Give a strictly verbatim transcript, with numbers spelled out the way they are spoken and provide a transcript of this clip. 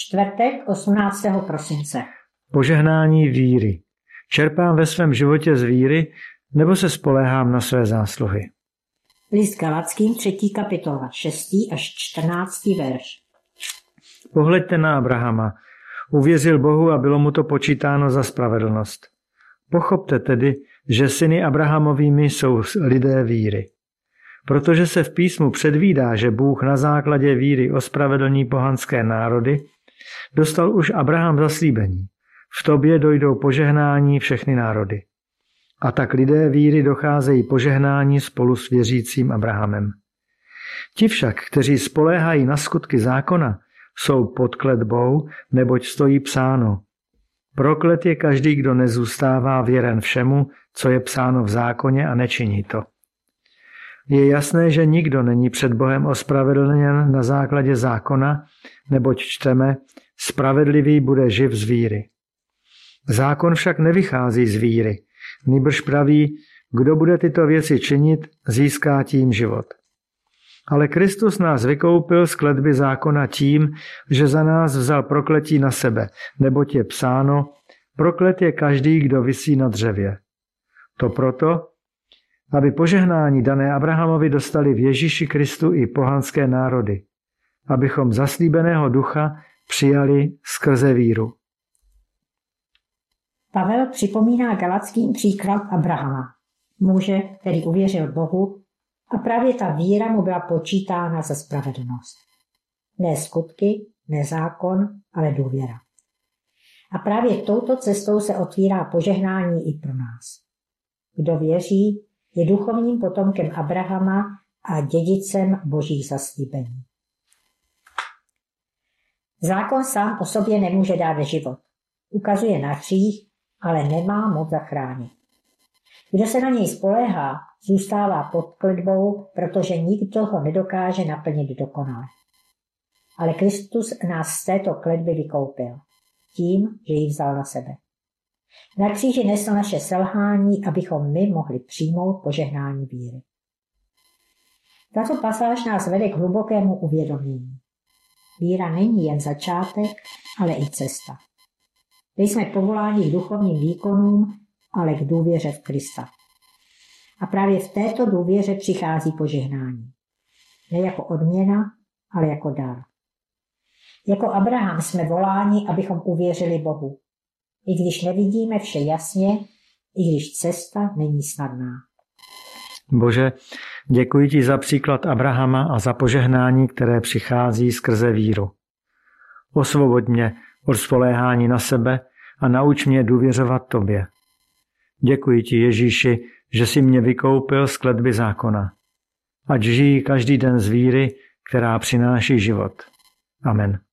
Čtvrtek osmnáctého prosince. Požehnání víry. Čerpám ve svém životě z víry, nebo se spoléhám na své zásluhy? List Galackým třetí kapitola, šestý až čtrnáctý verš. Pohleďte na Abrahama. Uvěřil Bohu a bylo mu to počítáno za spravedlnost. Pochopte tedy, že syny Abrahamovými jsou lidé víry. Protože se v písmu předvídá, že Bůh na základě víry ospravedlní pohanské národy, dostal už Abraham zaslíbení. V tobě dojdou požehnání všechny národy. A tak lidé víry docházejí požehnání spolu s věřícím Abrahamem. Ti však, kteří spoléhají na skutky zákona, jsou pod kletbou, neboť stojí psáno. Proklet je každý, kdo nezůstává věren všemu, co je psáno v zákoně a nečiní to. Je jasné, že nikdo není před Bohem ospravedlněn na základě zákona, neboť čteme, spravedlivý bude živ z víry. Zákon však nevychází z víry, nýbrž praví, kdo bude tyto věci činit, získá tím život. Ale Kristus nás vykoupil z kletby zákona tím, že za nás vzal prokletí na sebe, neboť je psáno, proklet je každý, kdo visí na dřevě. To proto, aby požehnání dané Abrahamovi dostali v Ježíši Kristu i pohanské národy, abychom zaslíbeného ducha přijali skrze víru. Pavel připomíná Galackým příklad Abrahama, muže, který uvěřil Bohu, a právě ta víra mu byla počítána za spravedlnost. Ne skutky, ne zákon, ale důvěra. A právě touto cestou se otvírá požehnání i pro nás. Kdo věří, je duchovním potomkem Abrahama a dědicem božích zaslíbení. Zákon sám o sobě nemůže dát život. Ukazuje na hřích, ale nemá moc zachránit. Kdo se na něj spoléhá, zůstává pod kletbou, protože nikdo ho nedokáže naplnit dokonale. Ale Kristus nás z této kletby vykoupil, tím, že ji vzal na sebe. Na kříži nesl naše selhání, abychom my mohli přijmout požehnání víry. Tato pasáž nás vede k hlubokému uvědomění. Víra není jen začátek, ale i cesta. Nejsme povoláni k duchovním výkonům, ale k důvěře v Krista. A právě v této důvěře přichází požehnání. Ne jako odměna, ale jako dar. Jako Abraham jsme voláni, abychom uvěřili Bohu. I když nevidíme vše jasně, i když cesta není snadná. Bože, děkuji ti za příklad Abrahama a za požehnání, které přichází skrze víru. Osvoboď mě od spoléhání na sebe a nauč mě důvěřovat tobě. Děkuji ti, Ježíši, že jsi mě vykoupil z kletby zákona. Ať žijí každý den z víry, která přináší život. Amen.